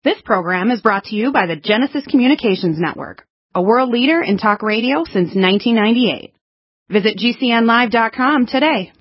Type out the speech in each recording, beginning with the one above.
This program is brought to you by the Genesis Communications Network, a world leader in talk radio since 1998. Visit GCNlive.com today.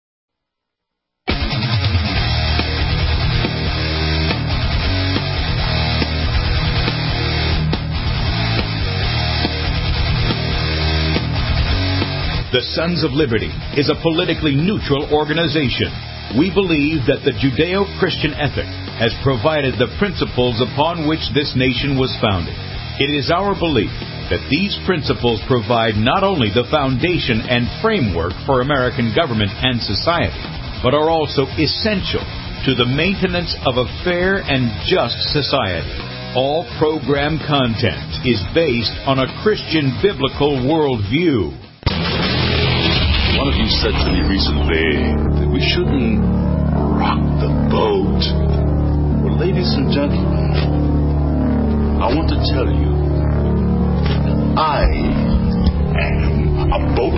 The Sons of Liberty is a politically neutral organization. We believe that the Judeo-Christian ethic has provided the principles upon which this nation was founded. It is our belief that these principles provide not only the foundation and framework for American government and society, but are also essential to the maintenance of a fair and just society. All program content is based on a Christian biblical worldview. One of you said to me recently that we shouldn't rock the boat. Well, ladies and gentlemen, I want to tell you that I am a boat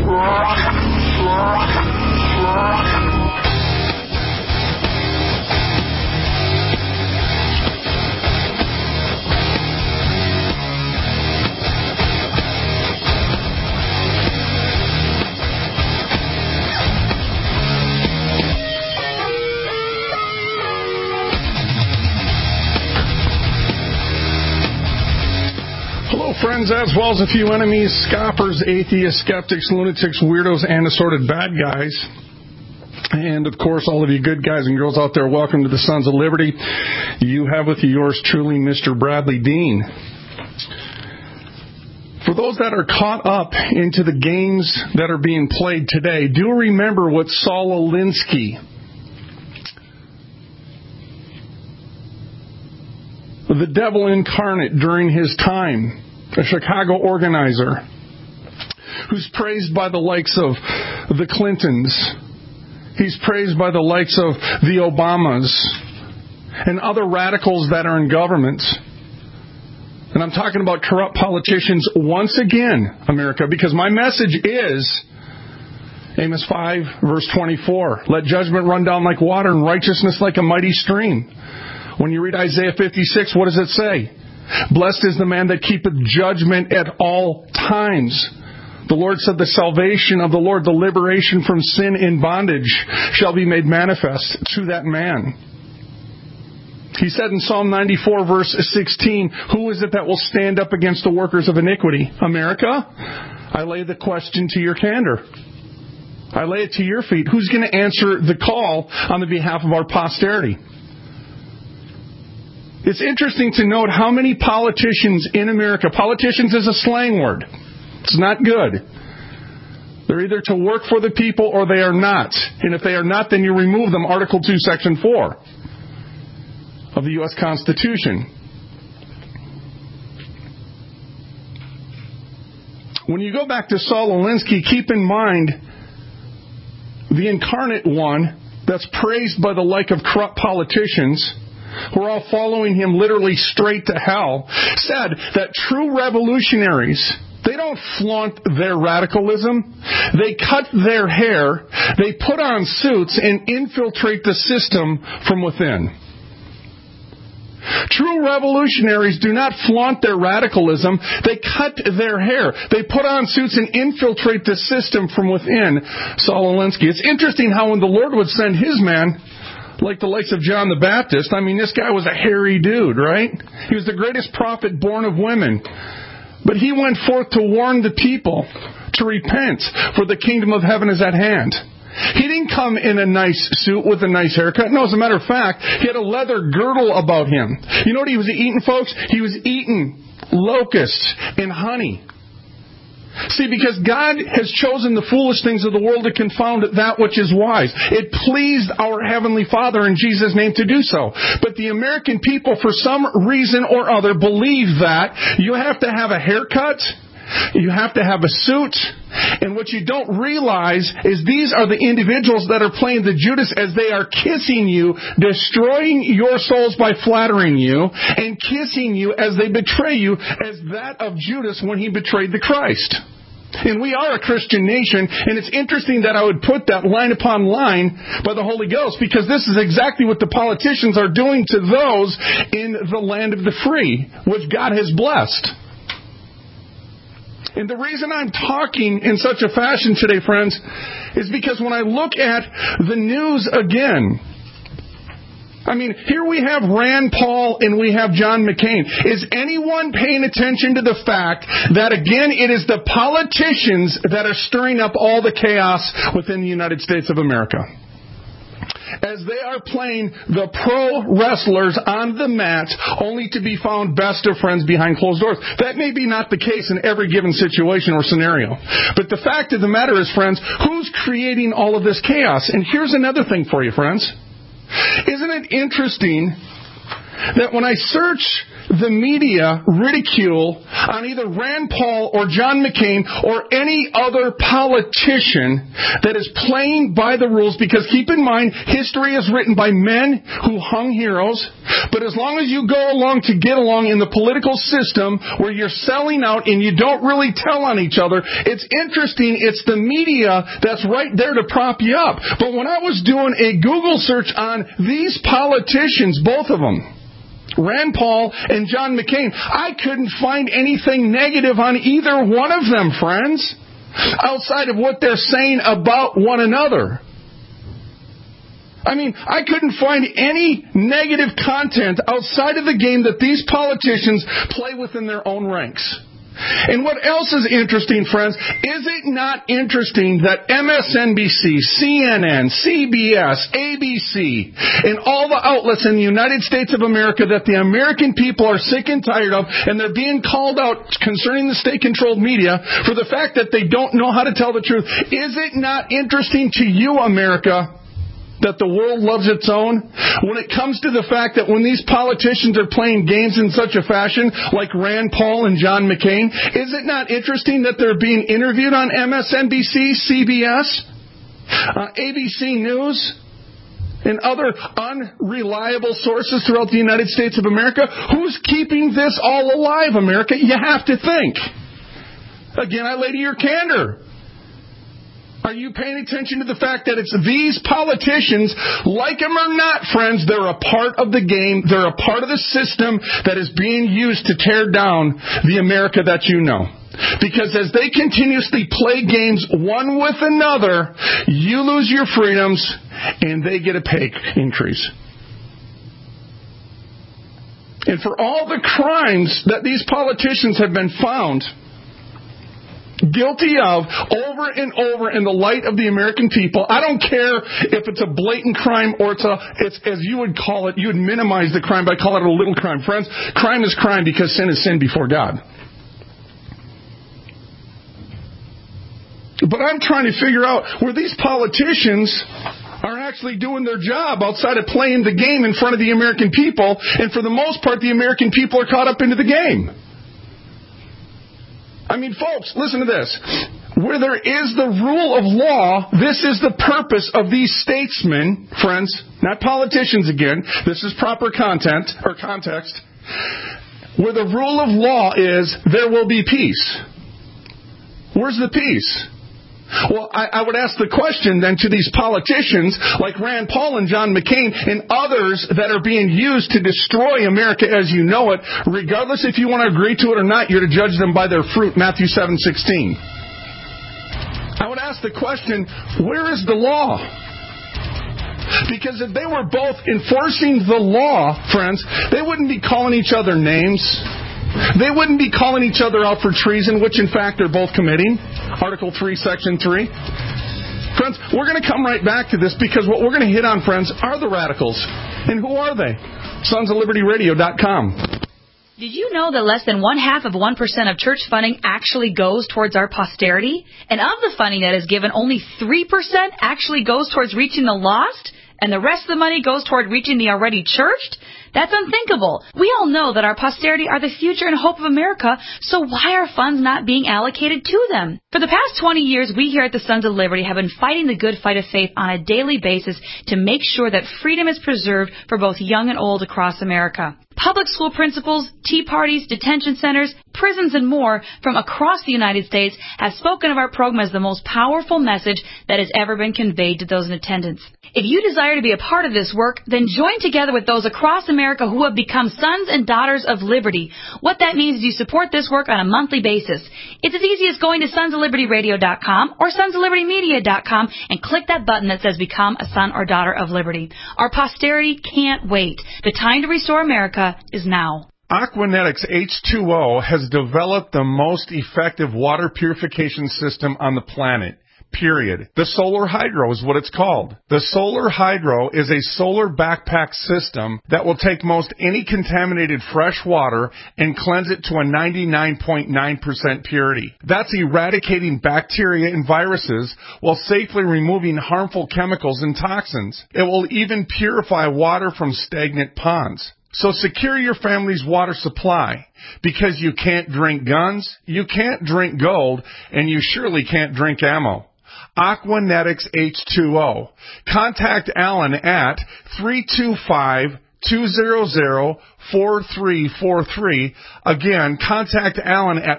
rocker. Friends, as well as a few enemies, scoffers, atheists, skeptics, lunatics, weirdos, and assorted bad guys. And, of course, all of you good guys and girls out there, welcome to the Sons of Liberty. You have with you yours truly, Mr. Bradley Dean. For those that are caught up into the games that are being played today, do remember what Saul Alinsky, the devil incarnate during his time, a Chicago organizer who's praised by the likes of the Clintons. He's praised by the likes of the Obamas and other radicals that are in government. And I'm talking about corrupt politicians once again, America, because my message is Amos 5, verse 24. Let judgment run down like water and righteousness like a mighty stream. When you read Isaiah 56, what does it say? Blessed is the man that keepeth judgment at all times. The Lord said the salvation of the Lord, the liberation from sin and bondage shall be made manifest to that man. He said in Psalm 94, verse 16, who is it that will stand up against the workers of iniquity? America? I lay the question to your candor. I lay it to your feet. Who's going to answer the call on the behalf of our posterity? It's interesting to note how many politicians in America, politicians is a slang word. It's not good. They're either to work for the people or they are not. And if they are not, then you remove them, Article 2, Section 4 of the U.S. Constitution. When you go back to Saul Alinsky, keep in mind the incarnate one that's praised by the like of corrupt politicians who are all following him literally straight to hell, said that true revolutionaries, they don't flaunt their radicalism. They cut their hair, they put on suits and infiltrate the system from within. True revolutionaries do not flaunt their radicalism. They cut their hair. They put on suits and infiltrate the system from within. Saul Alinsky. It's interesting how when the Lord would send his man, like the likes of John the Baptist, I mean, this guy was a hairy dude, right? He was the greatest prophet born of women. But he went forth to warn the people to repent, for the kingdom of heaven is at hand. He didn't come in a nice suit with a nice haircut. No, as a matter of fact, he had a leather girdle about him. You know what he was eating, folks? He was eating locusts and honey. See, because God has chosen the foolish things of the world to confound that which is wise. It pleased our Heavenly Father in Jesus' name to do so. But the American people, for some reason or other, believe that you have to have a haircut, you have to have a suit, and what you don't realize is these are the individuals that are playing the Judas as they are kissing you, destroying your souls by flattering you, and kissing you as they betray you as that of Judas when he betrayed the Christ. And we are a Christian nation, and it's interesting that I would put that line upon line by the Holy Ghost, because this is exactly what the politicians are doing to those in the land of the free, which God has blessed. And the reason I'm talking in such a fashion today, friends, is because when I look at the news again, here we have Rand Paul and we have John McCain. Is anyone paying attention to the fact that, again, it is the politicians that are stirring up all the chaos within the United States of America? As they are playing the pro wrestlers on the mat, only to be found best of friends behind closed doors. That may be not the case in every given situation or scenario. But the fact of the matter is, friends, who's creating all of this chaos? And here's another thing for you, friends. Isn't it interesting that when I search the media ridicule on either Rand Paul or John McCain or any other politician that is playing by the rules, because keep in mind, history is written by men who hung heroes, but as long as you go along to get along in the political system where you're selling out and you don't really tell on each other, it's interesting, it's the media that's right there to prop you up. But when I was doing a Google search on these politicians, both of them, Rand Paul and John McCain, I couldn't find anything negative on either one of them, friends, outside of what they're saying about one another. I couldn't find any negative content outside of the game that these politicians play within their own ranks. And what else is interesting, friends? Is it not interesting that MSNBC, CNN, CBS, ABC, and all the outlets in the United States of America that the American people are sick and tired of, and they're being called out concerning the state-controlled media for the fact that they don't know how to tell the truth? Is it not interesting to you, America, that the world loves its own? When it comes to the fact that when these politicians are playing games in such a fashion, like Rand Paul and John McCain, is it not interesting that they're being interviewed on MSNBC, CBS, ABC News, and other unreliable sources throughout the United States of America? Who's keeping this all alive, America? You have to think. Again, I lay to your candor. Are you paying attention to the fact that it's these politicians, like them or not, friends, they're a part of the game, they're a part of the system that is being used to tear down the America that you know. Because as they continuously play games one with another, you lose your freedoms and they get a pay increase. And for all the crimes that these politicians have been found guilty of over and over in the light of the American people, I don't care if it's a blatant crime or it's as you would call it, you would minimize the crime by calling it a little crime. Friends, crime is crime because sin is sin before God. But I'm trying to figure out where these politicians are actually doing their job outside of playing the game in front of the American people, and for the most part, the American people are caught up into the game. Folks, listen to this. Where there is the rule of law, this is the purpose of these statesmen, friends, not politicians again. This is proper content or context. Where the rule of law is, there will be peace. Where's the peace? Well, I would ask the question then to these politicians like Rand Paul and John McCain and others that are being used to destroy America as you know it, regardless if you want to agree to it or not, you're to judge them by their fruit, Matthew 7:16. I would ask the question, where is the law? Because if they were both enforcing the law, friends, they wouldn't be calling each other names. They wouldn't be calling each other out for treason, which in fact they're both committing. Article 3, Section 3. Friends, we're going to come right back to this because what we're going to hit on, friends, are the radicals. And who are they? SonsOfLibertyRadio.com. Did you know that less than 0.5% of church funding actually goes towards our posterity? And of the funding that is given, only 3% actually goes towards reaching the lost? And the rest of the money goes toward reaching the already churched? That's unthinkable. We all know that our posterity are the future and hope of America, so why are funds not being allocated to them? For the past 20 years, we here at the Sons of Liberty have been fighting the good fight of faith on a daily basis to make sure that freedom is preserved for both young and old across America. Public school principals, tea parties, detention centers, prisons, and more from across the United States have spoken of our program as the most powerful message that has ever been conveyed to those in attendance. If you desire to be a part of this work, then join together with those across America who have become sons and daughters of liberty. What that means is you support this work on a monthly basis. It's as easy as going to sonsoflibertyradio.com or sonsoflibertymedia.com and click that button that says Become a Son or Daughter of Liberty. Our posterity can't wait. The time to restore America is now. Aquanetics H2O has developed the most effective water purification system on the planet. Period. The Solar Hydro is what it's called. The Solar Hydro is a solar backpack system that will take most any contaminated fresh water and cleanse it to a 99.9% purity. That's eradicating bacteria and viruses while safely removing harmful chemicals and toxins. It will even purify water from stagnant ponds. So secure your family's water supply, because you can't drink guns, you can't drink gold, and you surely can't drink ammo. Aquanetics H2O. Contact Alan at 325-200-4343. Again, contact Alan at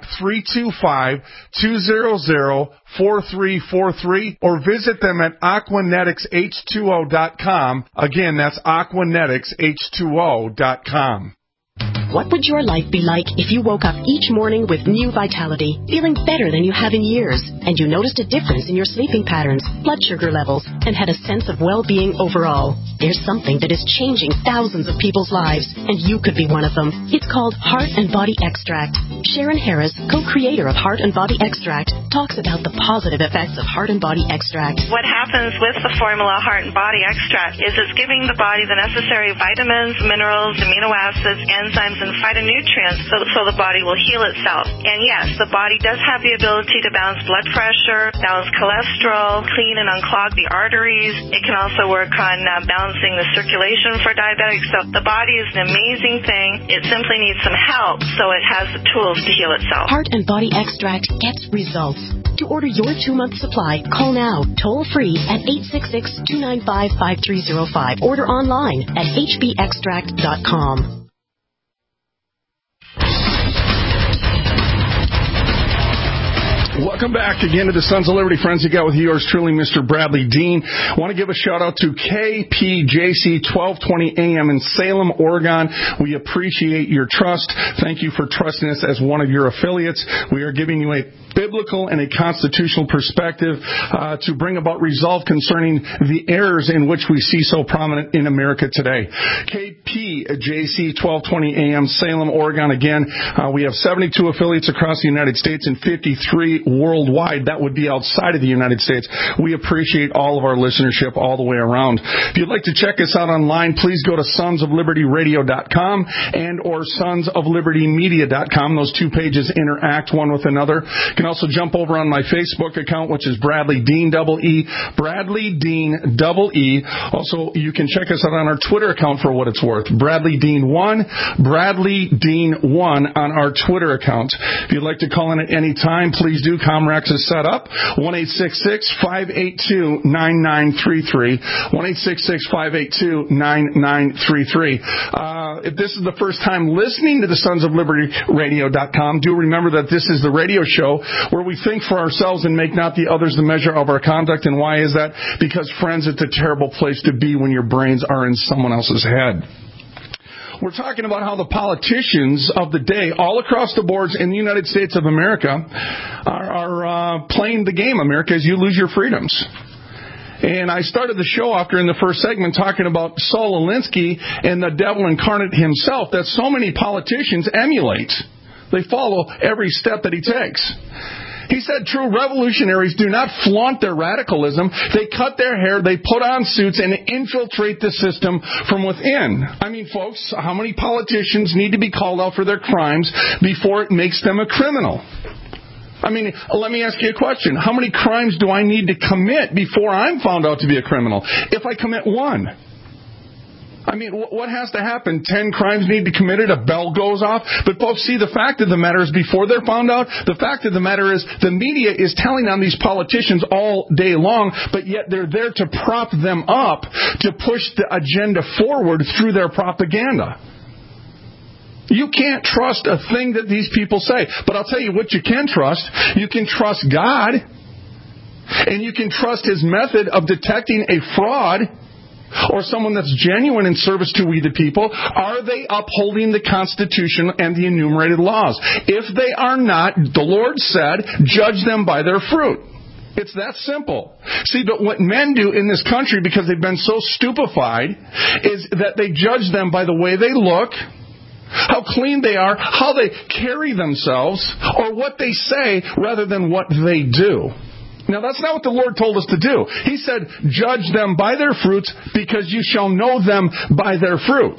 325-200-4343 or visit them at aquaneticsH2O.com. Again, that's aquaneticsH2O.com. What would your life be like if you woke up each morning with new vitality, feeling better than you have in years, and you noticed a difference in your sleeping patterns, blood sugar levels, and had a sense of well-being overall? There's something that is changing thousands of people's lives, and you could be one of them. It's called Heart and Body Extract. Sharon Harris, co-creator of Heart and Body Extract, talks about the positive effects of Heart and Body Extract. What happens with the formula Heart and Body Extract is it's giving the body the necessary vitamins, minerals, amino acids, enzymes, and phytonutrients so the body will heal itself. And yes, the body does have the ability to balance blood pressure, balance cholesterol, clean and unclog the arteries. It can also work on balancing the circulation for diabetics. So the body is an amazing thing. It simply needs some help, so it has the tools to heal itself. Heart and Body Extract gets results. To order your 2-month supply, call now, toll free at 866-295-5305. Order online at hbextract.com. Welcome back again to the Sons of Liberty. Friends, you got with yours truly, Mr. Bradley Dean. I want to give a shout-out to KPJC 1220 AM in Salem, Oregon. We appreciate your trust. Thank you for trusting us as one of your affiliates. We are giving you a biblical and a constitutional perspective to bring about resolve concerning the errors in which we see so prominent in America today. KPJC 1220 AM, Salem, Oregon. Again, we have 72 affiliates across the United States and 53 worldwide. That would be outside of the United States. We appreciate all of our listenership all the way around. If you'd like to check us out online, please go to sonsoflibertyradio.com and or sonsoflibertymedia.com. Those two pages interact one with another. You can also jump over on my Facebook account, which is Bradley Dean EE. Bradley Dean EE. Also, you can check us out on our Twitter account for what it's worth. Bradley Dean 1, Bradley Dean 1 on our Twitter account. If you'd like to call in at any time, please do. Comrex is set up. 1-866-582-9933. 1-866-582-9933. If this is the first time listening to the sonsoflibertyradio.com, do remember that this is the radio show where we think for ourselves and make not the others the measure of our conduct. And why is that? Because, friends, it's a terrible place to be when your brains are in someone else's head. We're talking about how the politicians of the day, all across the boards in the United States of America, are playing the game, America, as you lose your freedoms. And I started the show after in the first segment talking about Saul Alinsky and the devil incarnate himself that so many politicians emulate. They follow every step that he takes. He said true revolutionaries do not flaunt their radicalism. They cut their hair, they put on suits, and infiltrate the system from within. I mean, folks, how many politicians need to be called out for their crimes before it makes them a criminal? I mean, let me ask you a question. How many crimes do I need to commit before I'm found out to be a criminal? If I commit one. I mean, what has to happen? 10 crimes need to be committed, a bell goes off. But folks, see, the fact of the matter is before they're found out, the fact of the matter is the media is telling on these politicians all day long, but yet they're there to prop them up to push the agenda forward through their propaganda. You can't trust a thing that these people say. But I'll tell you what you can trust. You can trust God. And you can trust His method of detecting a fraud or someone that's genuine in service to we the people. Are they upholding the Constitution and the enumerated laws? If they are not, the Lord said, judge them by their fruit. It's that simple. See, but what men do in this country, because they've been so stupefied, is that they judge them by the way they look, how clean they are, how they carry themselves, or what they say rather than what they do. Now, that's not what the Lord told us to do. He said, judge them by their fruits, because you shall know them by their fruits.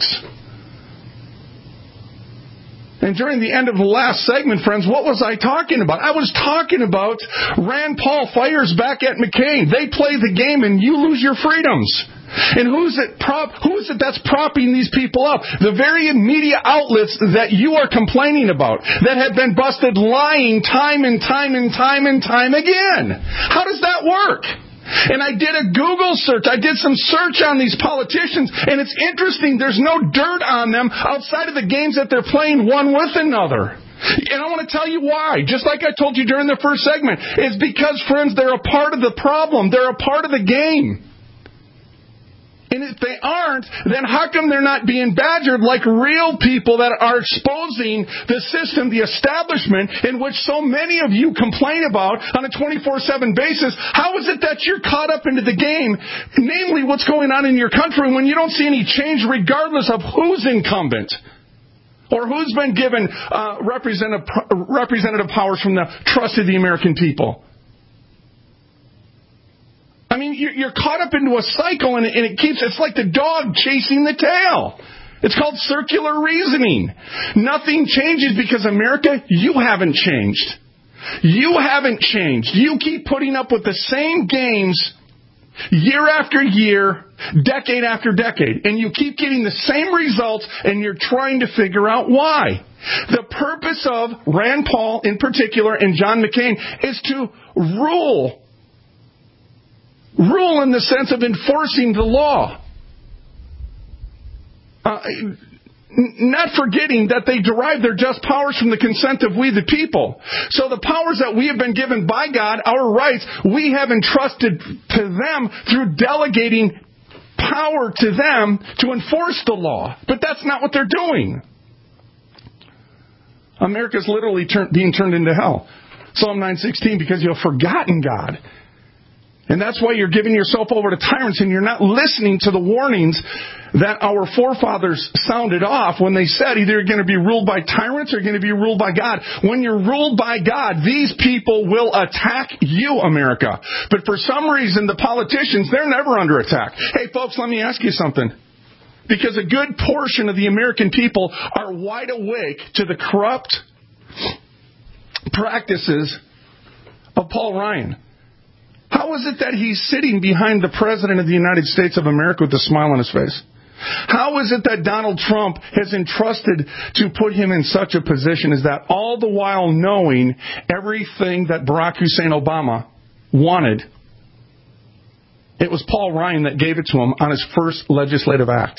And during the end of the last segment, friends, what was I talking about? I was talking about Rand Paul fires back at McCain. They play the game and you lose your freedoms. And who is it that's propping these people up? The very media outlets that you are complaining about, that have been busted lying time and time and time and time again. How does that work? And I did a Google search. I did some search on these politicians, and it's interesting. There's no dirt on them outside of the games that they're playing one with another. And I want to tell you why. Just like I told you during the first segment. It's because, friends, they're a part of the problem. They're a part of the game. And if they aren't, then how come they're not being badgered like real people that are exposing the system, the establishment, in which so many of you complain about on a 24/7 basis? How is it that you're caught up into the game, namely what's going on in your country, when you don't see any change regardless of who's incumbent or who's been given representative powers from the trust of the American people? I mean, you're caught up into a cycle, and it's like the dog chasing the tail. It's called circular reasoning. Nothing changes because, America, you haven't changed. You haven't changed. You keep putting up with the same games year after year, decade after decade, and you keep getting the same results, and you're trying to figure out why. The purpose of Rand Paul in particular and John McCain is to rule in the sense of enforcing the law. Not forgetting that they derive their just powers from the consent of we the people. So the powers that we have been given by God, our rights, we have entrusted to them through delegating power to them to enforce the law. But that's not what they're doing. America's literally being turned into hell. Psalm 9:16, because you have forgotten God. And that's why you're giving yourself over to tyrants, and you're not listening to the warnings that our forefathers sounded off when they said either you're going to be ruled by tyrants or you're going to be ruled by God. When you're ruled by God, these people will attack you, America. But for some reason, the politicians, they're never under attack. Hey, folks, let me ask you something. Because a good portion of the American people are wide awake to the corrupt practices of Paul Ryan. How is it that he's sitting behind the President of the United States of America with a smile on his face? How is it that Donald Trump has entrusted to put him in such a position as that, all the while knowing everything that Barack Hussein Obama wanted? It was Paul Ryan that gave it to him on his first legislative act.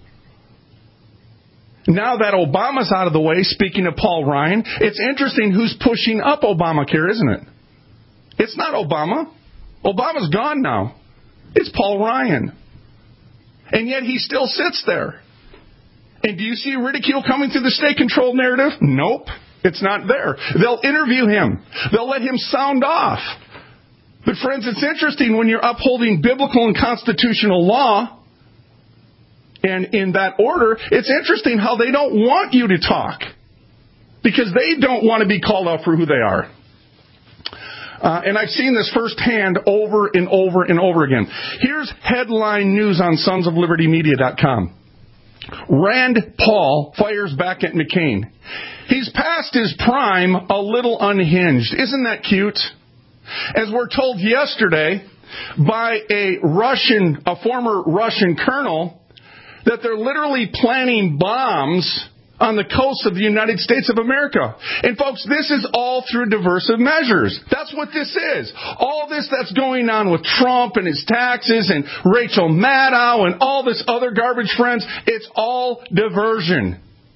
Now that Obama's out of the way, speaking of Paul Ryan, it's interesting who's pushing up Obamacare, isn't it? It's not Obama. Obama's gone now. It's Paul Ryan. And yet he still sits there. And do you see ridicule coming through the state-controlled narrative? Nope. It's not there. They'll interview him. They'll let him sound off. But friends, it's interesting when you're upholding biblical and constitutional law, and in that order, it's interesting how they don't want you to talk. Because they don't want to be called out for who they are. And I've seen this firsthand over and over and over again. Here's headline news on sonsoflibertymedia.com. Rand Paul fires back at McCain. He's past his prime, a little unhinged. Isn't that cute? As we're told yesterday by a former Russian colonel, that they're literally planning bombs on the coast of the United States of America. And folks, this is all through diversive measures. That's what this is. All this that's going on with Trump and his taxes and Rachel Maddow and all this other garbage, friends, it's all diversion.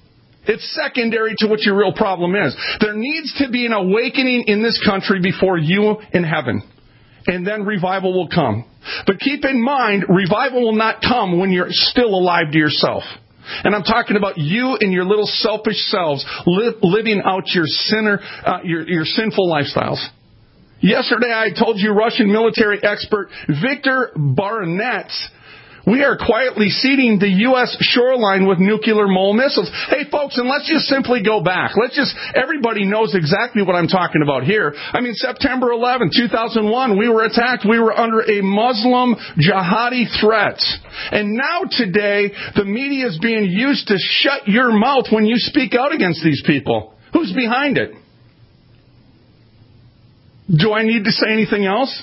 It's secondary to what your real problem is. There needs to be an awakening in this country before you in heaven. And then revival will come. But keep in mind, revival will not come when you're still alive to yourself. And I'm talking about you and your little selfish selves living out your your sinful lifestyles. Yesterday I told you Russian military expert Viktor Baranets, we are quietly seeding the U.S. shoreline with nuclear mole missiles. Hey, folks, and let's just simply go back. Everybody knows exactly what I'm talking about here. I mean, September 11, 2001, we were attacked. We were under a Muslim jihadi threat. And now today, the media is being used to shut your mouth when you speak out against these people. Who's behind it? Do I need to say anything else?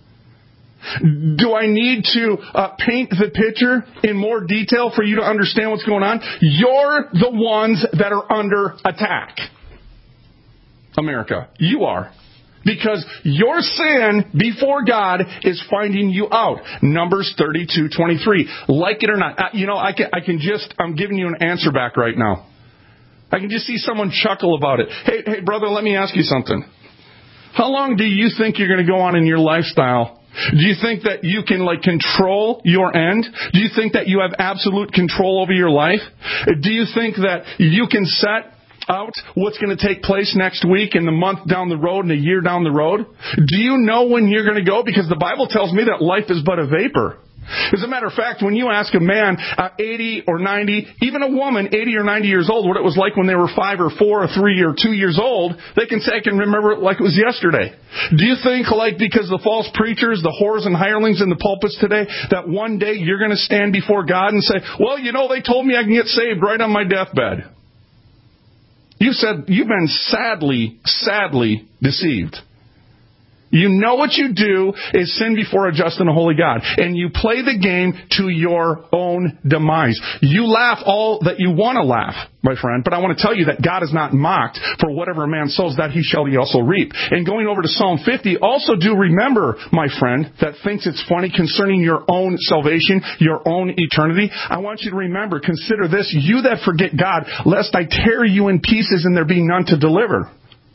Do I need to paint the picture in more detail for you to understand what's going on? You're the ones that are under attack. America, you are. Because your sin before God is finding you out. Numbers 32:23. Like it or not. I'm giving you an answer back right now. I can just see someone chuckle about it. Hey, brother, let me ask you something. How long do you think you're going to go on in your lifestyle? Do you think that you can control your end? Do you think that you have absolute control over your life? Do you think that you can set out what's going to take place next week and the month down the road and a year down the road? Do you know when you're going to go? Because the Bible tells me that life is but a vapor. As a matter of fact, when you ask a man 80 or 90, even a woman 80 or 90 years old, what it was like when they were 5 or 4 or 3 or 2 years old, they can say, I can remember it like it was yesterday. Do you think, because the false preachers, the whores and hirelings in the pulpits today, that one day you're going to stand before God and say, well, they told me I can get saved right on my deathbed? You've been sadly deceived. You know what you do is sin before a just and a holy God. And you play the game to your own demise. You laugh all that you want to laugh, my friend. But I want to tell you that God is not mocked. For whatever a man sows, that he shall also reap. And going over to Psalm 50, also do remember, my friend, that thinks it's funny concerning your own salvation, your own eternity. I want you to remember, consider this, you that forget God, lest I tear you in pieces and there be none to deliver.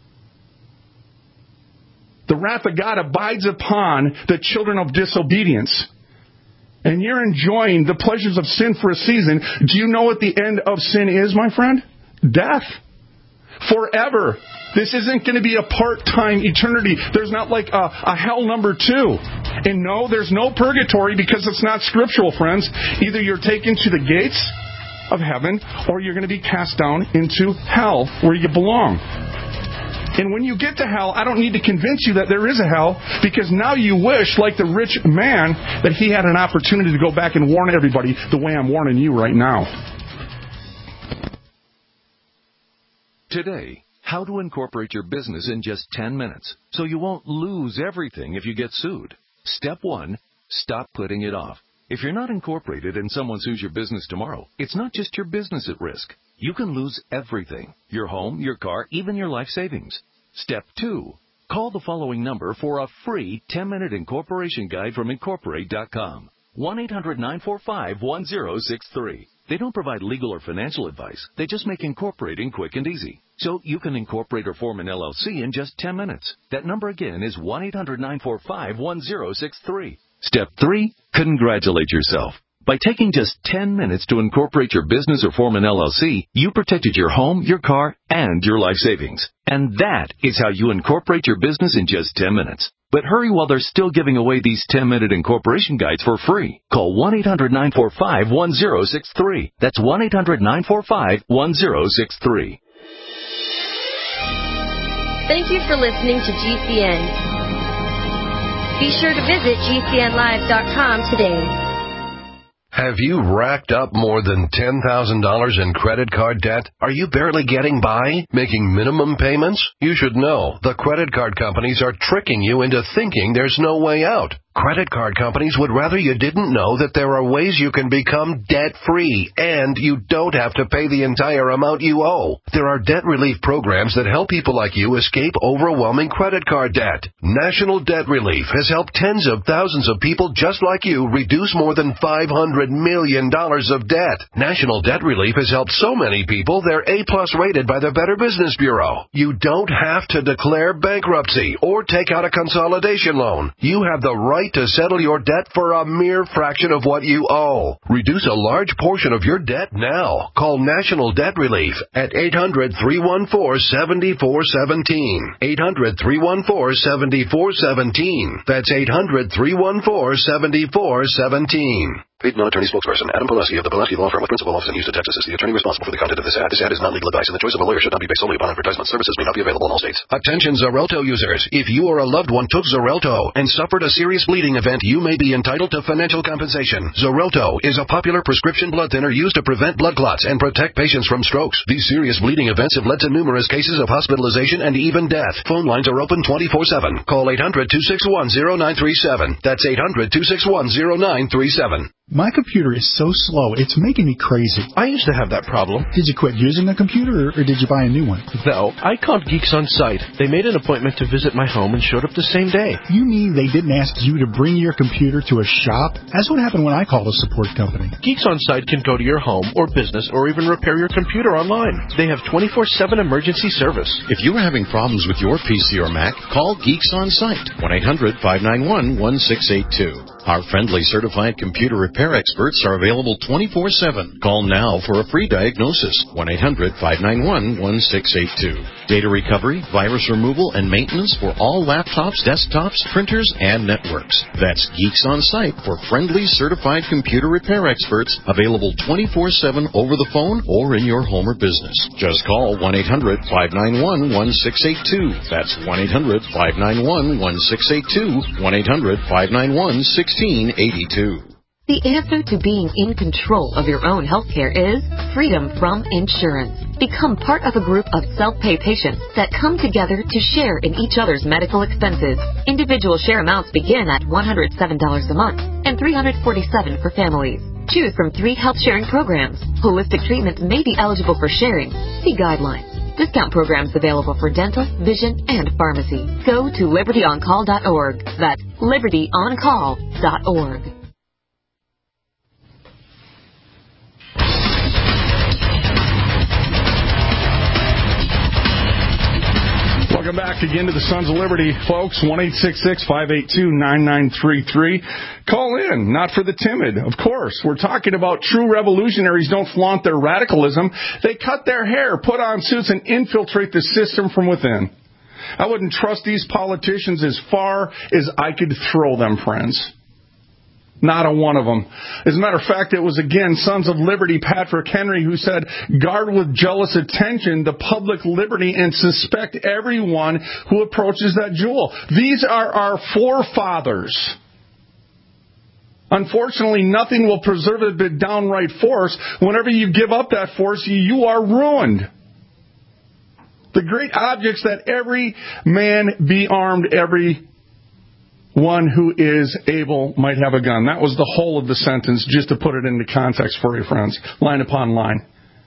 The wrath of God abides upon the children of disobedience. And you're enjoying the pleasures of sin for a season. Do you know what the end of sin is, my friend? Death. Forever. This isn't going to be a part-time eternity. There's not a hell number 2. And no, there's no purgatory because it's not scriptural, friends. Either you're taken to the gates of heaven or you're going to be cast down into hell where you belong. And when you get to hell, I don't need to convince you that there is a hell, because now you wish, like the rich man, that he had an opportunity to go back and warn everybody the way I'm warning you right now. Today, how to incorporate your business in just 10 minutes so you won't lose everything if you get sued. Step 1, stop putting it off. If you're not incorporated and someone sues your business tomorrow, it's not just your business at risk. You can lose everything: your home, your car, even your life savings. Step 2, call the following number for a free 10-minute incorporation guide from Incorporate.com. 1-800-945-1063. They don't provide legal or financial advice. They just make incorporating quick and easy. So you can incorporate or form an LLC in just 10 minutes. That number again is 1-800-945-1063. Step 3, congratulate yourself. By taking just 10 minutes to incorporate your business or form an LLC, you protected your home, your car, and your life savings. And that is how you incorporate your business in just 10 minutes. But hurry while they're still giving away these 10-minute incorporation guides for free. Call 1-800-945-1063. That's 1-800-945-1063. Thank you for listening to GCN. Be sure to visit GCNlive.com today. Have you racked up more than $10,000 in credit card debt? Are you barely getting by, making minimum payments? You should know the credit card companies are tricking you into thinking there's no way out. Credit card companies would rather you didn't know that there are ways you can become debt-free, and you don't have to pay the entire amount you owe. There are debt relief programs that help people like you escape overwhelming credit card debt. National Debt Relief has helped tens of thousands of people just like you reduce more than $500 million of debt. National Debt Relief has helped so many people they're A-plus rated by the Better Business Bureau. You don't have to declare bankruptcy or take out a consolidation loan. You have the right to settle your debt for a mere fraction of what you owe. Reduce a large portion of your debt now. Call National Debt Relief at 800-314-7417. 800-314-7417. That's 800-314-7417. Paid non-attorney spokesperson Adam Pileski of the Pileski Law Firm with principal office in Houston, Texas is the attorney responsible for the content of this ad. This ad is not legal advice, and the choice of a lawyer should not be based solely upon advertisement. Services may not be available in all states. Attention Xarelto users. If you or a loved one took Xarelto and suffered a serious bleeding event, you may be entitled to financial compensation. Xarelto is a popular prescription blood thinner used to prevent blood clots and protect patients from strokes. These serious bleeding events have led to numerous cases of hospitalization and even death. Phone lines are open 24/7. Call 800-261-0937. That's 800-261-0937. My computer is so slow, it's making me crazy. I used to have that problem. Did you quit using the computer, or did you buy a new one? No, I called Geeks On Site. They made an appointment to visit my home and showed up the same day. You mean they didn't ask you to bring your computer to a shop? That's what happened when I called a support company. Geeks On Site can go to your home or business or even repair your computer online. They have 24/7 emergency service. If you are having problems with your PC or Mac, call Geeks On Site, 1-800-591-1682. Our friendly certified computer repair experts are available 24/7. Call now for a free diagnosis, 1-800-591-1682. Data recovery, virus removal, and maintenance for all laptops, desktops, printers, and networks. That's Geeks On Site for friendly certified computer repair experts, available 24/7 over the phone or in your home or business. Just call 1-800-591-1682. That's 1-800-591-1682, 1-800-591-1682. The answer to being in control of your own healthcare is freedom from insurance. Become part of a group of self-pay patients that come together to share in each other's medical expenses. Individual share amounts begin at $107 a month and $347 for families. Choose from 3 health-sharing programs. Holistic treatments may be eligible for sharing. See guidelines. Discount programs available for dental, vision, and pharmacy. Go to libertyoncall.org. That's libertyoncall.org. Welcome back again to the Sons of Liberty, folks. 1-866-582-9933. Call in, not for the timid, of course. We're talking about true revolutionaries don't flaunt their radicalism. They cut their hair, put on suits, and infiltrate the system from within. I wouldn't trust these politicians as far as I could throw them, friends. Not a one of them. As a matter of fact, it was again Sons of Liberty Patrick Henry who said, guard with jealous attention the public liberty and suspect everyone who approaches that jewel. These are our forefathers. Unfortunately, nothing will preserve it but downright force. Whenever you give up that force, you are ruined. The great objects that every man be armed, every one who is able might have a gun. That was the whole of the sentence, just to put it into context for you, friends, line upon line.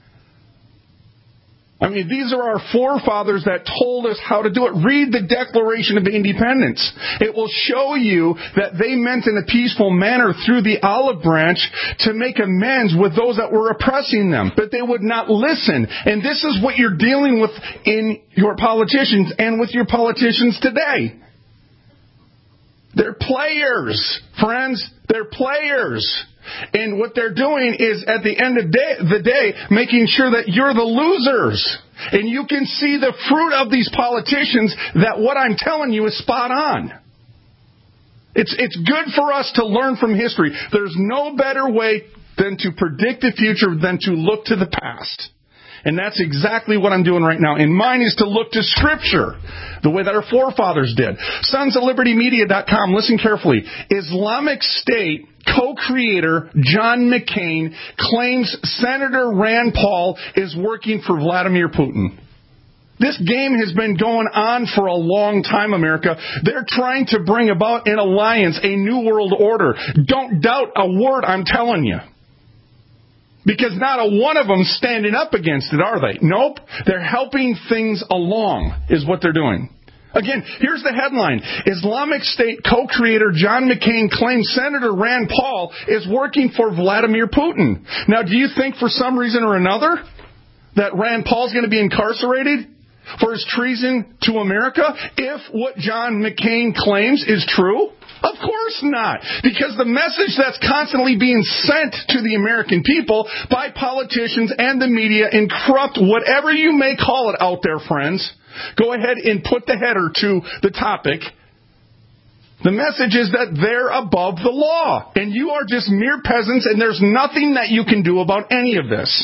I mean, these are our forefathers that told us how to do it. Read the Declaration of Independence. It will show you that they meant in a peaceful manner through the olive branch to make amends with those that were oppressing them. But they would not listen. And this is what you're dealing with in your politicians and with your politicians today. They're players, friends. They're players. And what they're doing is, at the end of the day, making sure that you're the losers. And you can see the fruit of these politicians that what I'm telling you is spot on. It's good for us to learn from history. There's no better way than to predict the future than to look to the past. And that's exactly what I'm doing right now. And mine is to look to Scripture, the way that our forefathers did. SonsOfLibertyMedia.com, listen carefully. Islamic State co-creator John McCain claims Senator Rand Paul is working for Vladimir Putin. This game has been going on for a long time, America. They're trying to bring about an alliance, a new world order. Don't doubt a word I'm telling you. Because not a one of them standing up against it, are they? Nope. They're helping things along, is what they're doing. Again, here's the headline. Islamic State co-creator John McCain claims Senator Rand Paul is working for Vladimir Putin. Now, do you think for some reason or another that Rand Paul's going to be incarcerated for his treason to America if what John McCain claims is true? Of course not. Because the message that's constantly being sent to the American people by politicians and the media and corrupt, whatever you may call it out there, friends, go ahead and put the header to the topic. The message is that they're above the law and you are just mere peasants and there's nothing that you can do about any of this.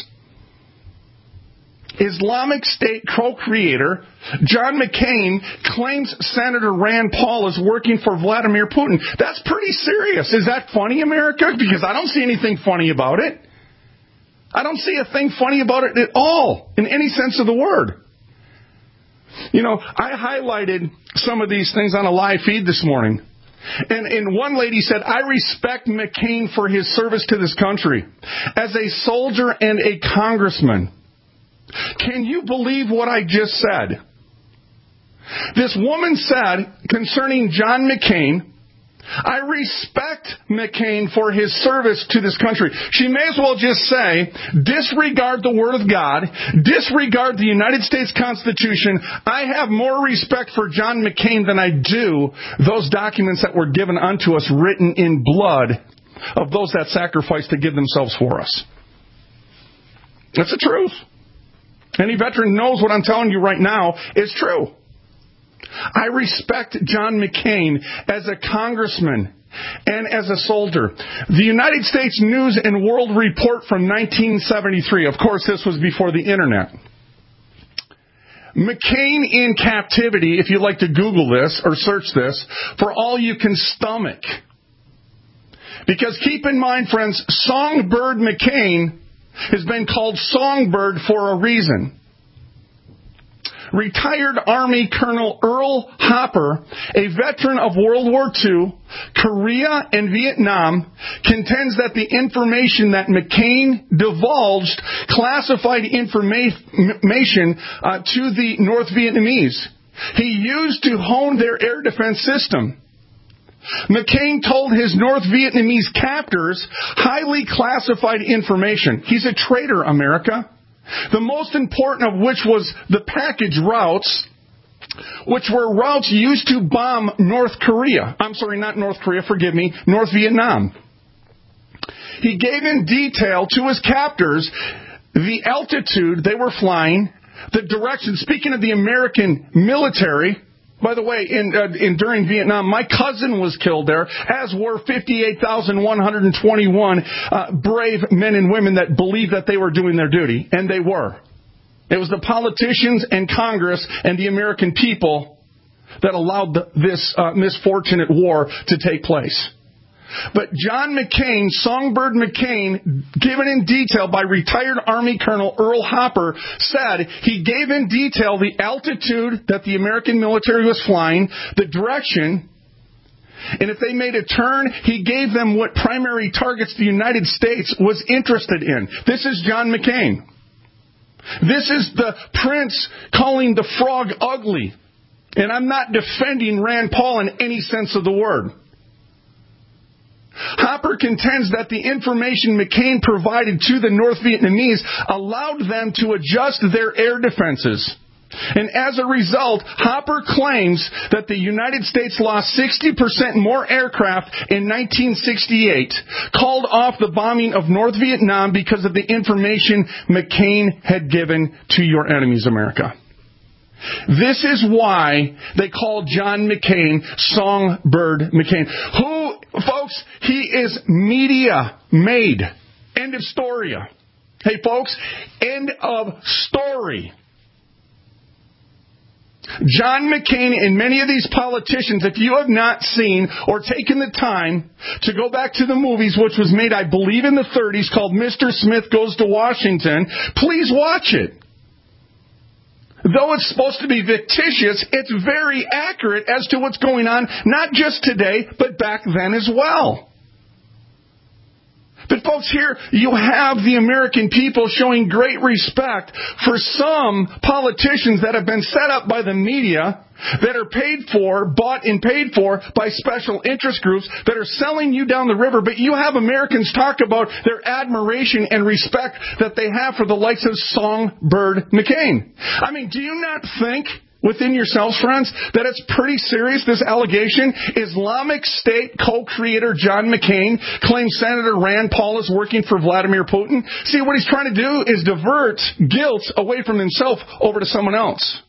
Islamic State co-creator John McCain claims Senator Rand Paul is working for Vladimir Putin. That's pretty serious. Is that funny, America? Because I don't see anything funny about it. I don't see a thing funny about it at all, in any sense of the word. You know, I highlighted some of these things on a live feed this morning. And one lady said, I respect McCain for his service to this country as a soldier and a congressman. Can you believe what I just said? This woman said concerning John McCain, I respect McCain for his service to this country. She may as well just say, disregard the Word of God, disregard the United States Constitution. I have more respect for John McCain than I do those documents that were given unto us written in blood of those that sacrificed to give themselves for us. That's the truth. Any veteran knows what I'm telling you right now is true. I respect John McCain as a congressman and as a soldier. The United States News and World Report from 1973. Of course, this was before the Internet. McCain in captivity, if you'd like to Google this or search this, for all you can stomach. Because keep in mind, friends, Songbird McCain has been called Songbird for a reason. Retired Army Colonel Earl Hopper, a veteran of World War II, Korea, and Vietnam, contends that the information that McCain divulged classified information to the North Vietnamese. He used to hone their air defense system. McCain told his North Vietnamese captors highly classified information. He's a traitor, America. The most important of which was the package routes, which were routes used to bomb North Vietnam. He gave in detail to his captors the altitude they were flying, the direction. Speaking of the American military, by the way, during Vietnam, my cousin was killed there, as were 58,121 brave men and women that believed that they were doing their duty, and they were. It was the politicians and Congress and the American people that allowed this misfortunate war to take place. But John McCain, Songbird McCain, given in detail by retired Army Colonel Earl Hopper, said he gave in detail the altitude that the American military was flying, the direction, and if they made a turn, he gave them what primary targets the United States was interested in. This is John McCain. This is the prince calling the frog ugly. And I'm not defending Rand Paul in any sense of the word. Hopper contends that the information McCain provided to the North Vietnamese allowed them to adjust their air defenses. And as a result, Hopper claims that the United States lost 60% more aircraft in 1968, called off the bombing of North Vietnam because of the information McCain had given to your enemies, America. This is why they call John McCain Songbird McCain. Folks, he is media made. End of story. Hey, folks, end of story. John McCain and many of these politicians, if you have not seen or taken the time to go back to the movies, which was made, I believe, in the 30s, called Mr. Smith Goes to Washington, please watch it. though it's supposed to be fictitious, it's very accurate as to what's going on, not just today, but back then as well. But folks, here you have the American people showing great respect for some politicians that have been set up by the media, that are bought and paid for by special interest groups that are selling you down the river. But you have Americans talk about their admiration and respect that they have for the likes of Songbird McCain. I mean, do you not think within yourselves, friends, that it's pretty serious, this allegation? Islamic State co-creator John McCain claims Senator Rand Paul is working for Vladimir Putin. See, what he's trying to do is divert guilt away from himself over to someone else.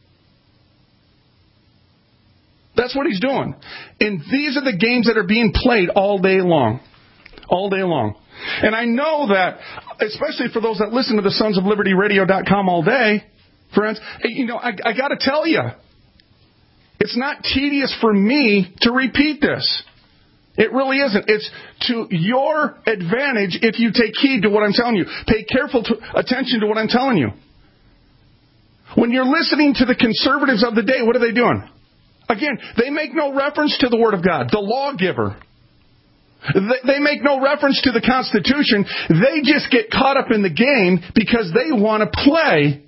That's what he's doing. And these are the games that are being played all day long. All day long. And I know that, especially for those that listen to the Sons of Liberty Radio.com all day, friends, I got to tell you, it's not tedious for me to repeat this. It really isn't. It's to your advantage if you take heed to what I'm telling you. Pay careful attention to what I'm telling you. When you're listening to the conservatives of the day, what are they doing? Again, they make no reference to the Word of God, the lawgiver. They make no reference to the Constitution. They just get caught up in the game because they want to play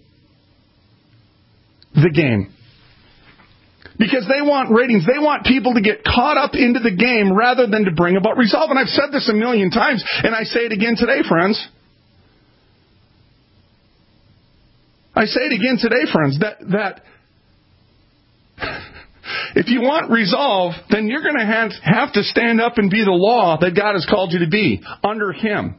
the game. Because they want ratings. They want people to get caught up into the game rather than to bring about resolve. And I've said this a million times, and I say it again today, friends. I say it again today, friends, that if you want resolve, then you're going to have to stand up and be the law that God has called you to be under Him.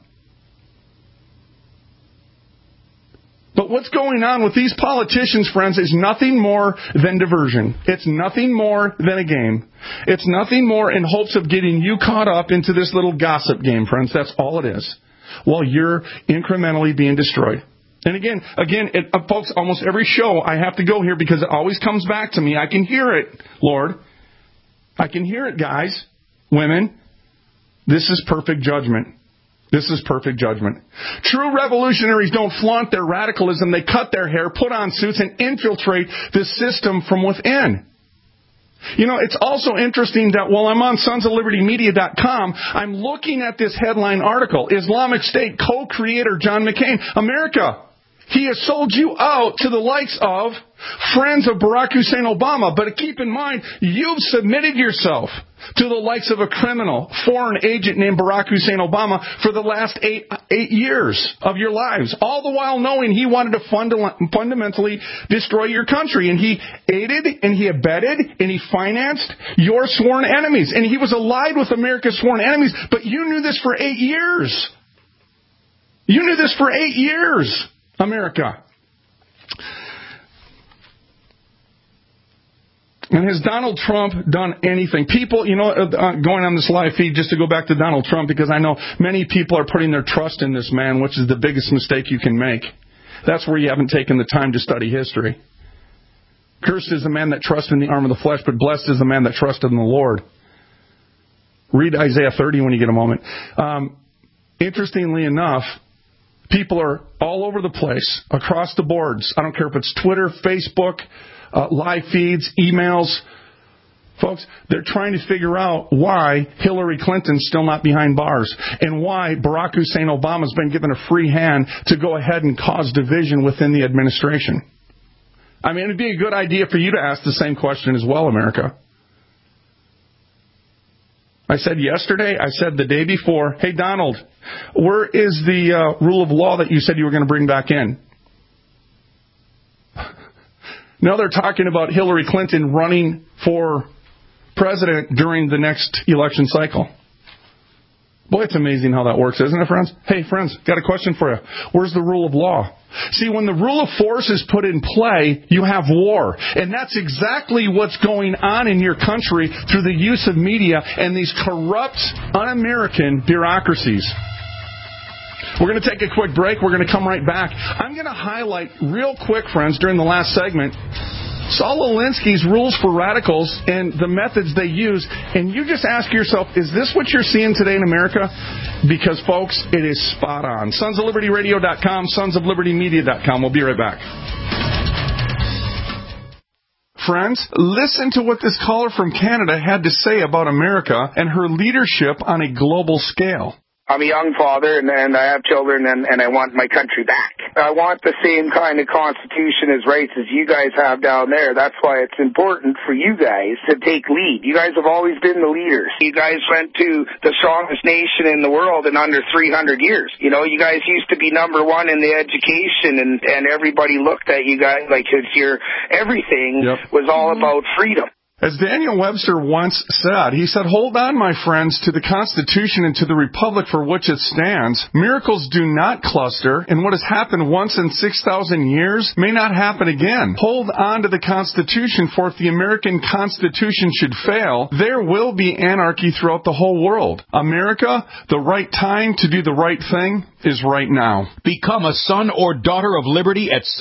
But what's going on with these politicians, friends, is nothing more than diversion. It's nothing more than a game. It's nothing more in hopes of getting you caught up into this little gossip game, friends. That's all it is. While you're incrementally being destroyed. And again, folks, almost every show I have to go here because it always comes back to me. I can hear it, Lord. I can hear it, guys, women. This is perfect judgment. This is perfect judgment. True revolutionaries don't flaunt their radicalism. They cut their hair, put on suits, and infiltrate the system from within. You know, it's also interesting that while I'm on sonsoflibertymedia.com, I'm looking at this headline article. Islamic State co-creator John McCain. America, he has sold you out to the likes of friends of Barack Hussein Obama. But keep in mind, you've submitted yourself to the likes of a criminal foreign agent named Barack Hussein Obama for the last eight years of your lives, all the while knowing he wanted to fundamentally destroy your country. And he aided and he abetted and he financed your sworn enemies. And he was allied with America's sworn enemies, but you knew this for 8 years. You knew this for 8 years, America. And has Donald Trump done anything? People, going on this live feed just to go back to Donald Trump, because I know many people are putting their trust in this man, which is the biggest mistake you can make. That's where you haven't taken the time to study history. Cursed is the man that trusts in the arm of the flesh, but blessed is the man that trusted in the Lord. Read Isaiah 30 when you get a moment. Interestingly enough, people are all over the place, across the boards. I don't care if it's Twitter, Facebook, live feeds, emails. Folks, they're trying to figure out why Hillary Clinton's still not behind bars and why Barack Hussein Obama's been given a free hand to go ahead and cause division within the administration. I mean, it'd be a good idea for you to ask the same question as well, America. I said yesterday, I said the day before, hey, Donald, where is the rule of law that you said you were going to bring back in? Now they're talking about Hillary Clinton running for president during the next election cycle. Boy, it's amazing how that works, isn't it, friends? Hey, friends, got a question for you. Where's the rule of law? See, when the rule of force is put in play, you have war. And that's exactly what's going on in your country through the use of media and these corrupt, un-American bureaucracies. We're going to take a quick break. We're going to come right back. I'm going to highlight real quick, friends, during the last segment, Saul Alinsky's rules for radicals and the methods they use. And you just ask yourself, is this what you're seeing today in America? Because, folks, it is spot on. SonsofLibertyRadio.com, SonsofLibertyMedia.com. We'll be right back. friends. Listen to what this caller from Canada had to say about America and her leadership on a global scale. I'm a young father, and I have children, and I want my country back. I want the same kind of constitution as rights as you guys have down there. That's why it's important for you guys to take lead. You guys have always been the leaders. You guys went to the strongest nation in the world in under 300 years. You know, you guys used to be number one in the education, and everybody looked at you guys like your everything was all about freedom. As Daniel Webster once said, he said, "Hold on, my friends, to the Constitution and to the Republic for which it stands. Miracles do not cluster, and what has happened once in 6,000 years may not happen again. Hold on to the Constitution, for if the American Constitution should fail, there will be anarchy throughout the whole world. America, the right time to do the right thing is right now." Become a son or daughter of liberty at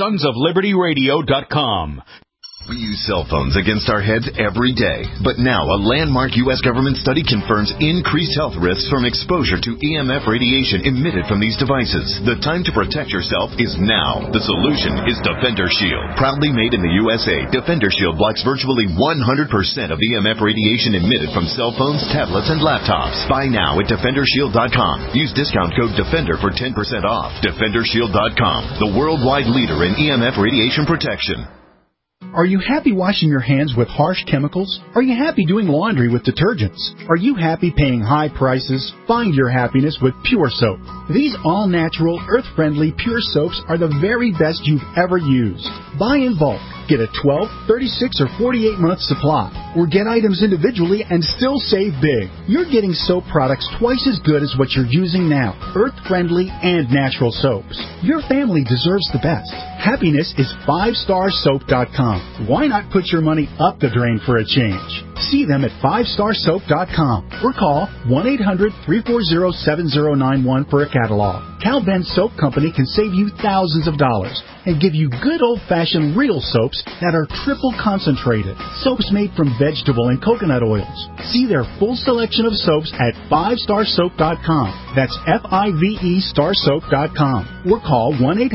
sonsoflibertyradio.com. We use cell phones against our heads every day. But now a landmark U.S. government study confirms increased health risks from exposure to EMF radiation emitted from these devices. The time to protect yourself is now. The solution is Defender Shield. Proudly made in the USA, Defender Shield blocks virtually 100% of EMF radiation emitted from cell phones, tablets, and laptops. Buy now at DefenderShield.com. Use discount code DEFENDER for 10% off. DefenderShield.com, the worldwide leader in EMF radiation protection. Are you happy washing your hands with harsh chemicals? Are you happy doing laundry with detergents? Are you happy paying high prices? Find your happiness with Pure Soap. These all-natural, earth-friendly Pure Soaps are the very best you've ever used. Buy in bulk. Get a 12, 36, or 48-month supply. Or get items individually and still save big. You're getting soap products twice as good as what you're using now. Earth-friendly and natural soaps. Your family deserves the best. Happiness is 5starsoap.com. Why not put your money up the drain for a change? See them at 5starsoap.com or call 1-800-340-7091 for a catalog. Cal Ben Soap Company can save you thousands of dollars and give you good old-fashioned real soaps that are triple concentrated. Soaps made from vegetable and coconut oils. See their full selection of soaps at 5starsoap.com. That's F-I-V-E starsoap.com or call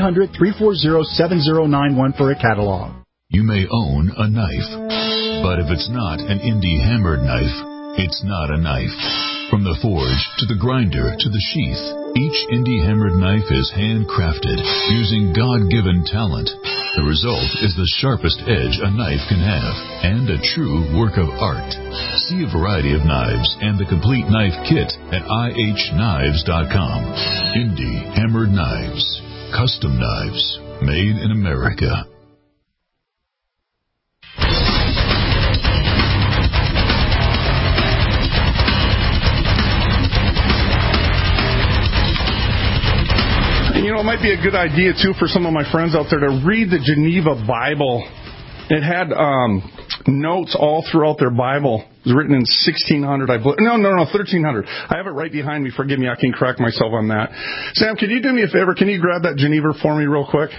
1-800-340-7091 for a catalog. You may own a knife, but if it's not an indie hammered knife, it's not a knife. From the forge to the grinder to the sheath, each indie hammered knife is handcrafted using God-given talent. The result is the sharpest edge a knife can have and a true work of art. See a variety of knives and the complete knife kit at ihknives.com. Indie hammered knives, custom knives, made in America. You know, it might be a good idea, too, for some of my friends out there to read the Geneva Bible. It had notes all throughout their Bible. It was written in 1600, I believe. No, 1300. I have it right behind me. Forgive me, I can correct myself on that. Sam, can you do me a favor? Can you grab that Geneva for me real quick?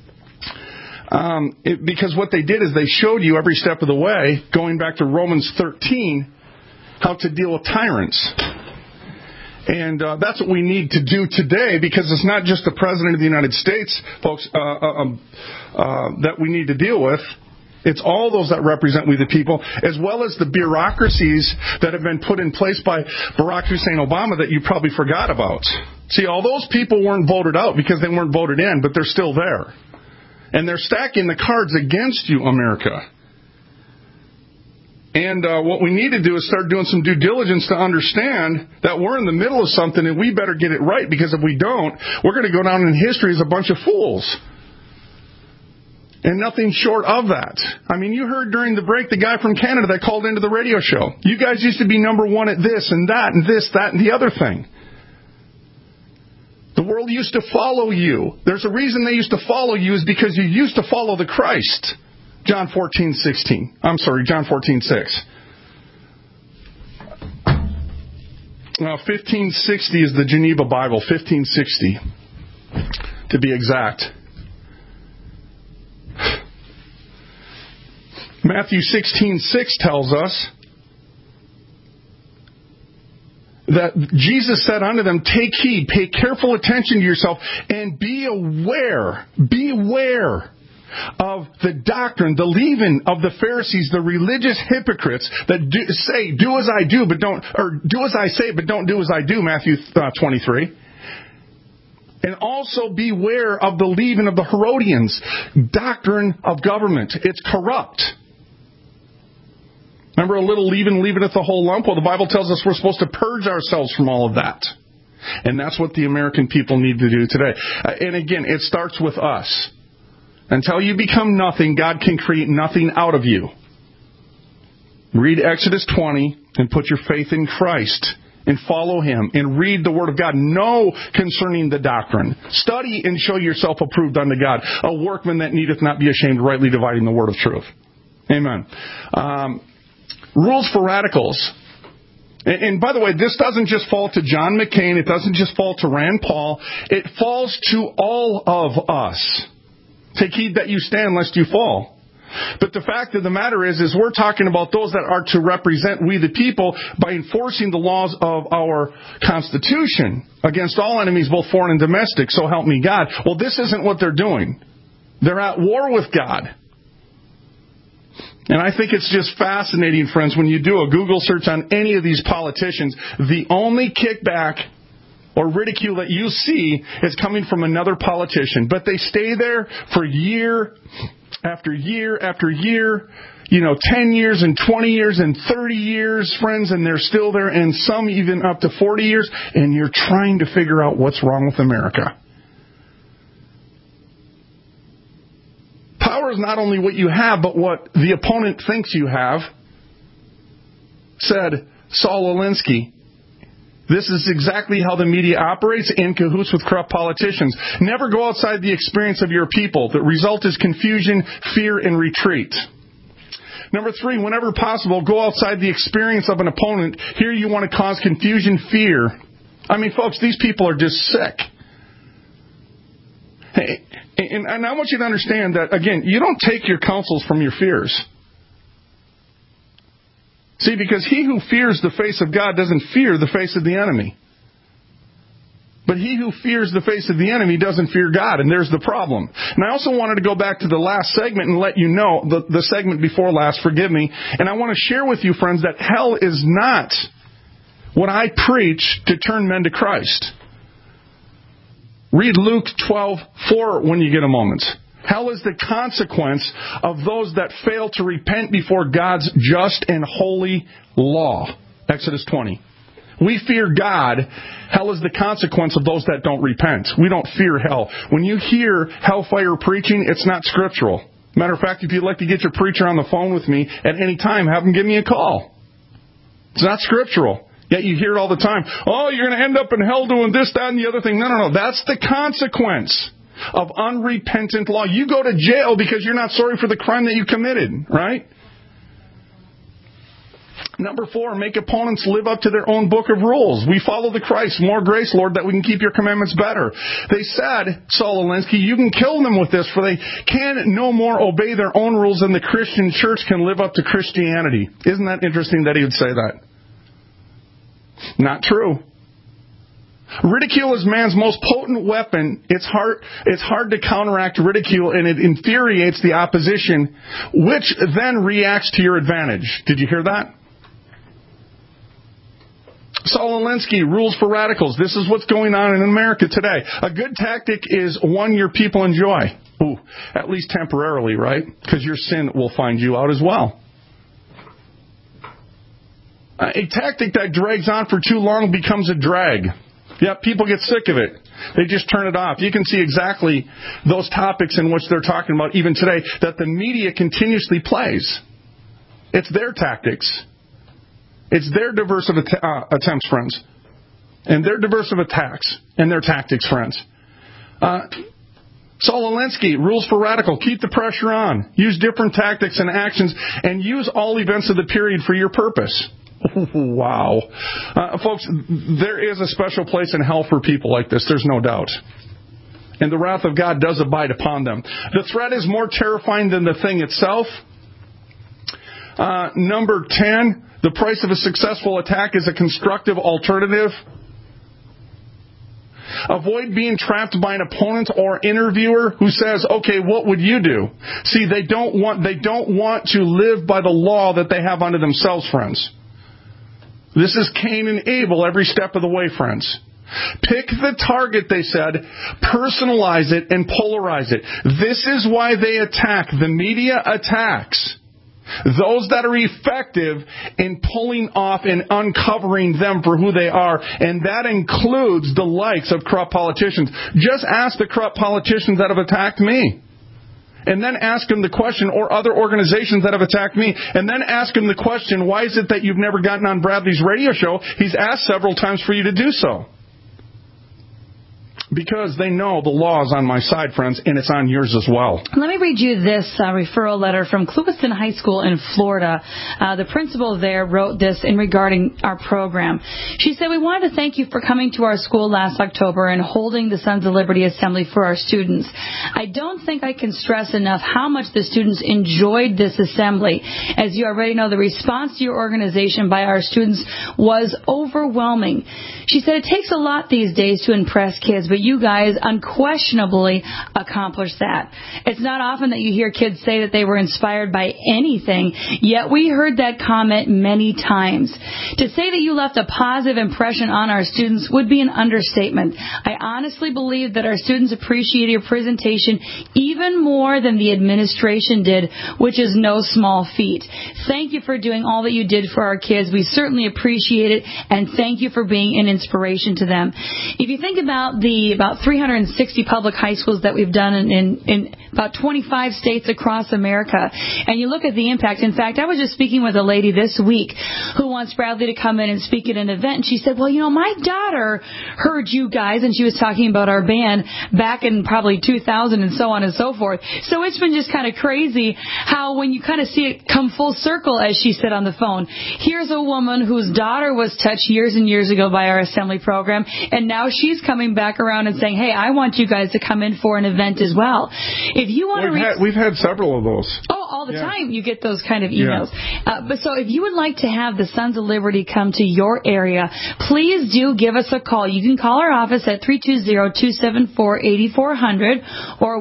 Because what they did is they showed you every step of the way, going back to Romans 13, how to deal with tyrants. And that's what we need to do today, because it's not just the President of the United States, folks, that we need to deal with. It's all those that represent we the people, as well as the bureaucracies that have been put in place by Barack Hussein Obama that you probably forgot about. See, all those people weren't voted out because they weren't voted in, but they're still there. And they're stacking the cards against you, America. And what we need to do is start doing some due diligence to understand that we're in the middle of something and we better get it right, because if we don't, we're going to go down in history as a bunch of fools. And nothing short of that. I mean, you heard during the break the guy from Canada that called into the radio show. You guys used to be number one at this and that and this, that, and the other thing. The world used to follow you. There's a reason they used to follow you, is because you used to follow the Christ. John 14:6. 1560 is the Geneva Bible, 1560 to be exact. Matthew 16:6 tells us that Jesus said unto them, "Take heed, pay careful attention to yourself, and be aware of the doctrine, the leaven of the Pharisees, the religious hypocrites that say, do as I do, but don't, or do as I say, but don't do as I do, Matthew 23. And also beware of the leaven of the Herodians, doctrine of government. It's corrupt. Remember, a little leaven leaveneth the whole lump? Well, the Bible tells us we're supposed to purge ourselves from all of that. And that's what the American people need to do today. And again, it starts with us. Until you become nothing, God can create nothing out of you. Read Exodus 20 and put your faith in Christ and follow Him and read the Word of God. Know concerning the doctrine. Study and show yourself approved unto God, a workman that needeth not be ashamed, rightly dividing the word of truth. Amen. Rules for radicals. And by the way, this doesn't just fall to John McCain. It doesn't just fall to Rand Paul. It falls to all of us. Take heed that you stand lest you fall. But the fact of the matter is we're talking about those that are to represent we the people by enforcing the laws of our Constitution against all enemies, both foreign and domestic, so help me God. Well, this isn't what they're doing. They're at war with God. And I think it's just fascinating, friends, when you do a Google search on any of these politicians, the only kickback or ridicule that you see is coming from another politician. But they stay there for year after year after year, 10 years and 20 years and 30 years, friends, and they're still there, and some even up to 40 years, and you're trying to figure out what's wrong with America. Power is not only what you have, but what the opponent thinks you have, said Saul Alinsky. This is exactly how the media operates, in cahoots with corrupt politicians. Never go outside the experience of your people. The result is confusion, fear, and retreat. Number 3, whenever possible, go outside the experience of an opponent. Here you want to cause confusion, fear. I mean, folks, these people are just sick. Hey, and I want you to understand that, again, you don't take your counsels from your fears. See, because he who fears the face of God doesn't fear the face of the enemy. But he who fears the face of the enemy doesn't fear God, and there's the problem. And I also wanted to go back to the last segment and let you know, the segment before last, forgive me, and I want to share with you, friends, that hell is not what I preach to turn men to Christ. Read Luke 12:4 when you get a moment. Hell is the consequence of those that fail to repent before God's just and holy law. Exodus 20. We fear God. Hell is the consequence of those that don't repent. We don't fear hell. When you hear hellfire preaching, it's not scriptural. Matter of fact, if you'd like to get your preacher on the phone with me at any time, have him give me a call. It's not scriptural. Yet you hear it all the time. Oh, you're going to end up in hell doing this, that, and the other thing. No. That's the consequence of unrepentant law. You go to jail because you're not sorry for the crime that you committed, right? Number 4, make opponents live up to their own book of rules. We follow the Christ. More grace, Lord, that we can keep your commandments better. They said, Saul Alinsky, you can kill them with this, for they can no more obey their own rules than the Christian church can live up to Christianity. Isn't that interesting that he would say that? Not true. Ridicule is man's most potent weapon. It's hard to counteract ridicule, and it infuriates the opposition, which then reacts to your advantage. Did you hear that? Saul Alinsky, rules for radicals. This is what's going on in America today. A good tactic is one your people enjoy. Ooh, at least temporarily, right? Because your sin will find you out as well. A tactic that drags on for too long becomes a drag. Yeah, people get sick of it. They just turn it off. You can see exactly those topics in which they're talking about even today that the media continuously plays. It's their tactics. It's their diversive attempts, friends. And their diversive attacks and their tactics, friends. Saul Alinsky, rules for radical. Keep the pressure on. Use different tactics and actions and use all events of the period for your purpose. Wow. Folks, there is a special place in hell for people like this. There's no doubt. And the wrath of God does abide upon them. The threat is more terrifying than the thing itself. Number 10, the price of a successful attack is a constructive alternative. Avoid being trapped by an opponent or interviewer who says, okay, what would you do? See, they don't want to live by the law that they have unto themselves, friends. This is Cain and Abel every step of the way, friends. Pick the target, they said, personalize it, and polarize it. This is why they attack. The media attacks those that are effective in pulling off and uncovering them for who they are, and that includes the likes of corrupt politicians. Just ask the corrupt politicians that have attacked me. And then ask them the question, or other organizations that have attacked me, and then ask them the question, why is it that you've never gotten on Bradley's radio show? He's asked several times for you to do so. Because they know the law is on my side, friends, and it's on yours as well. Let me read you this referral letter from Clewiston High School in Florida. The principal there wrote this in regarding our program. She said, we wanted to thank you for coming to our school last October and holding the Sons of Liberty Assembly for our students. I don't think I can stress enough how much the students enjoyed this assembly. As you already know, the response to your organization by our students was overwhelming. She said, it takes a lot these days to impress kids, but you guys unquestionably accomplished that. It's not often that you hear kids say that they were inspired by anything, yet we heard that comment many times. To say that you left a positive impression on our students would be an understatement. I honestly believe that our students appreciated your presentation even more than the administration did, which is no small feat. Thank you for doing all that you did for our kids. We certainly appreciate it, and thank you for being an inspiration to them. If you think about the about 360 public high schools that we've done in about 25 states across America, and you look at the impact. In fact, I was just speaking with a lady this week who wants Bradley to come in and speak at an event, and she said, well, you know, my daughter heard you guys, and she was talking about our band back in probably 2000 and so on and so forth. So it's been just kind of crazy how when you kind of see it come full circle, as she said on the phone, here's a woman whose daughter was touched years and years ago by our assembly program, and now she's coming back around and saying, hey, I want you guys to come in for an event as well. If you want we've had several of those. Oh, all the time you get those kind of emails. Yeah. But so if you would like to have the Sons of Liberty come to your area, please do give us a call. You can call our office at 320-274-8400 or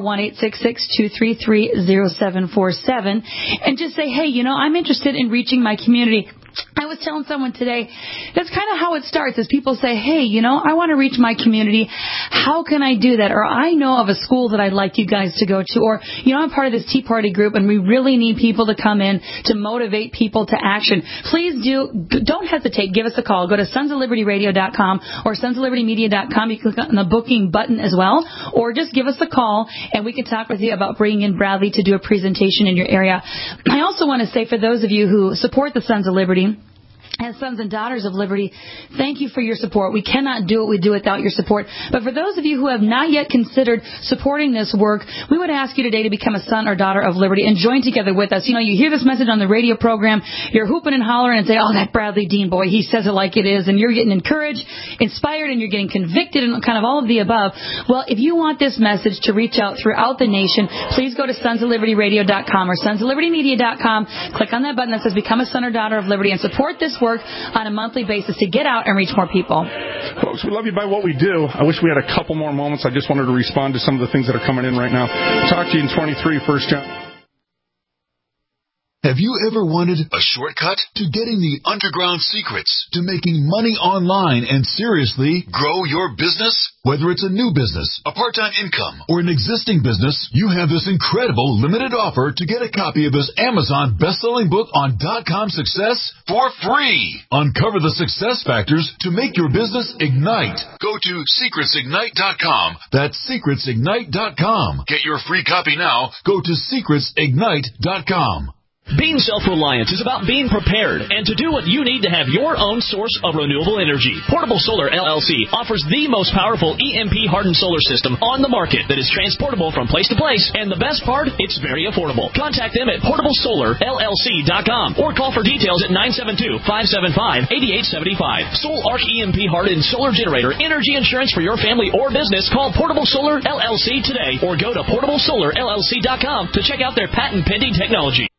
1-866-233-0747 and just say, hey, you know, I'm interested in reaching my community. I was telling someone today, that's kind of how it starts, is people say, hey, you know, I want to reach my community. How can I do that? Or I know of a school that I'd like you guys to go to. Or, you know, I'm part of this Tea Party group, and we really need people to come in to motivate people to action. Please don't hesitate. Give us a call. Go to sonsoflibertyradio.com or sonsoflibertymedia.com. You can click on the booking button as well. Or just give us a call, and we can talk with you about bringing in Bradley to do a presentation in your area. I also want to say, for those of you who support the Sons of Liberty, as Sons and Daughters of Liberty, thank you for your support. We cannot do what we do without your support. But for those of you who have not yet considered supporting this work, we would ask you today to become a son or daughter of Liberty and join together with us. You know, you hear this message on the radio program, you're hooping and hollering and say, oh, that Bradley Dean boy, he says it like it is, and you're getting encouraged, inspired, and you're getting convicted and kind of all of the above. Well, if you want this message to reach out throughout the nation, please go to sonsoflibertyradio.com or sonsoflibertymedia.com. Click on that button that says Become a Son or Daughter of Liberty and support this work on a monthly basis to get out and reach more people. Folks, we love you by what we do. I wish we had a couple more moments. I just wanted to respond to some of the things that are coming in right now. Talk to you in 23, First John. Have you ever wanted a shortcut to getting the underground secrets to making money online and seriously grow your business? Whether it's a new business, a part-time income, or an existing business, you have this incredible limited offer to get a copy of his Amazon best-selling book on .com success for free. Uncover the success factors to make your business ignite. Go to secretsignite.com. That's secretsignite.com. Get your free copy now. Go to secretsignite.com. Being self-reliant is about being prepared and to do what you need to have your own source of renewable energy. Portable Solar LLC offers the most powerful EMP-hardened solar system on the market that is transportable from place to place, and the best part, it's very affordable. Contact them at portablesolarllc.com or call for details at 972-575-8875. Soul Arc EMP-hardened solar generator energy insurance for your family or business. Call Portable Solar LLC today or go to portablesolarllc.com to check out their patent-pending technology.